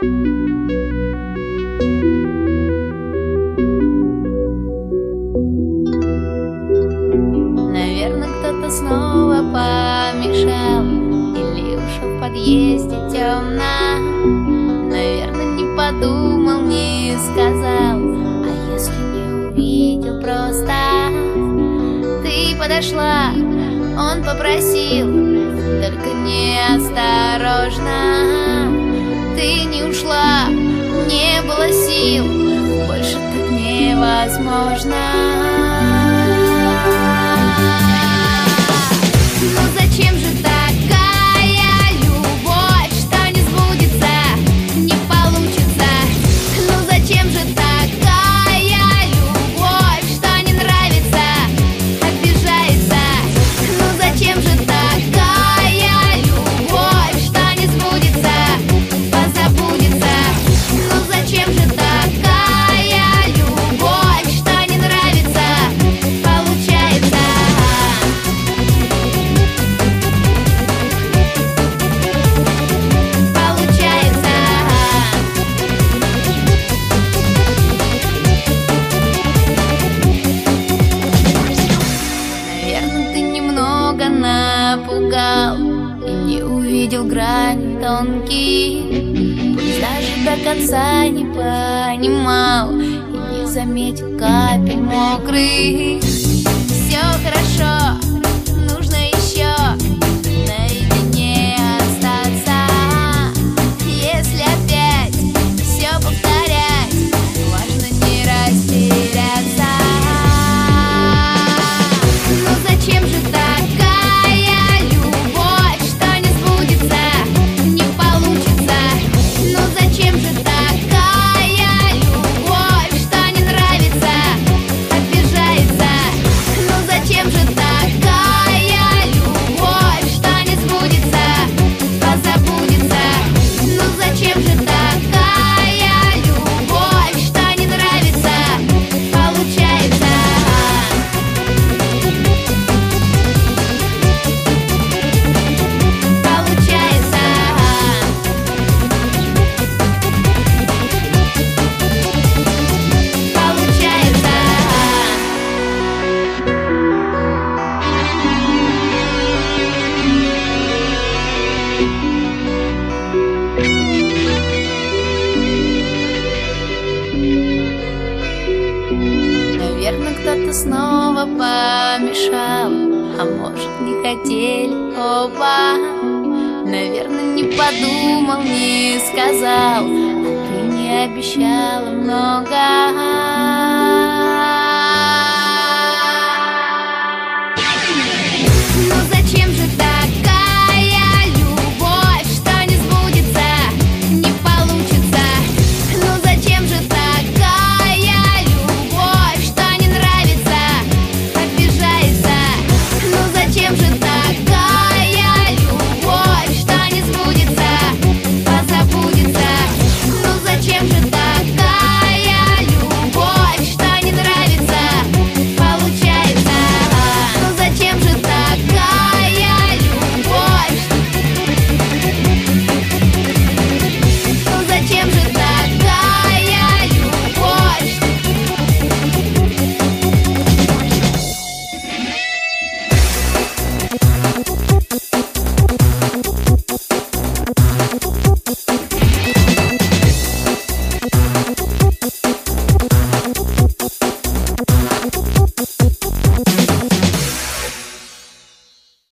Наверное, кто-то снова помешал, или уж в подъезде темно. Наверное, не подумал, не сказал, а если не увидел просто. Ты подошла, он попросил, только неосторожно. Ты не ушла, не было сил, больше так невозможно. Ну зачем же такая любовь, что не сбудется, не получится? Ну зачем же такая любовь, что не нравится, обижается? Ну зачем же такая любовь, что не сбудется, позабудется? Ну зачем же такая любовь, что не нравится, получается? Наверное, ты немного напугал и не увидел грани тонкие. Пусть даже до конца не понимал и не заметил капель мокрых. Все хорошо, нужно еще наедине остаться. Если опять все повторять, важно не растеряться. Ну зачем же такая любовь, что не сбудется, не получится? Ну зачем же такая любовь, что не нравится, обижается? Ну зачем же такая любовь, что не сбудется, позабудется? Ну зачем же такая любовь, что не нравится, получается? Наверное, кто-то снова помешал, а может, не хотели оба. Наверное, не подумал, не сказал, а ты не обещала много. Ну зачем же такая любовь, что не сбудется, не получится? Ну зачем же такая любовь, что не нравится, обижается? Ну зачем же такая любовь, что не сбудется, позабудется? Ну зачем же такая любовь, что не нравится, получается? Ну зачем же такая любовь? Ну зачем же такая любовь?